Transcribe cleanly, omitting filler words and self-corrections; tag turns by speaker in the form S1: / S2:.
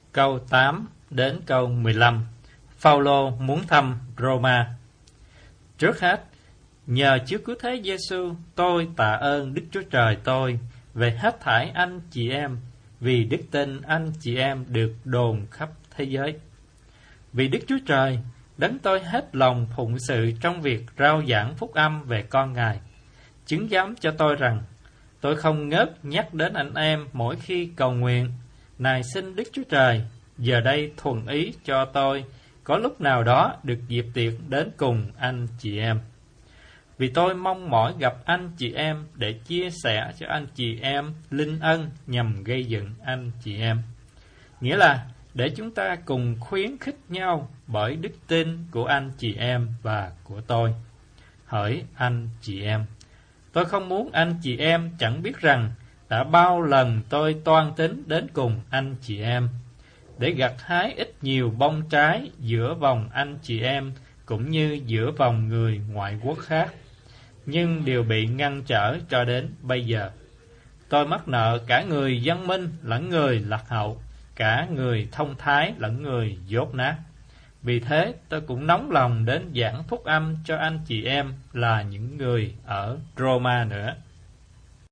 S1: câu 8 đến câu 15. Phaolô muốn thăm Roma. Trước hết, nhờ Chúa Cứu Thế Giêsu, tôi tạ ơn Đức Chúa Trời tôi về hết thảy anh chị em, vì đức tin anh chị em được đồn khắp thế giới. Vì Đức Chúa Trời, đấng tôi hết lòng phụng sự trong việc rao giảng phúc âm về con Ngài, chứng giám cho tôi rằng tôi không ngớt nhắc đến anh em mỗi khi cầu nguyện. Này xin Đức Chúa Trời giờ đây thuận ý cho tôi có lúc nào đó được dịp tiệc đến cùng anh chị em. Vì tôi mong mỏi gặp anh chị em để chia sẻ cho anh chị em linh ân nhằm gây dựng anh chị em. Nghĩa là để chúng ta cùng khuyến khích nhau bởi đức tin của anh chị em và của tôi. Hỡi anh chị em, tôi không muốn anh chị em chẳng biết rằng đã bao lần tôi toan tính đến cùng anh chị em, để gặt hái ít nhiều bông trái giữa vòng anh chị em cũng như giữa vòng người ngoại quốc khác, nhưng đều bị ngăn trở cho đến bây giờ. Tôi mắc nợ cả người văn minh lẫn người lạc hậu, cả người thông thái lẫn người dốt nát. Vì thế tôi cũng nóng lòng đến giảng phúc âm cho anh chị em là những người ở Roma nữa.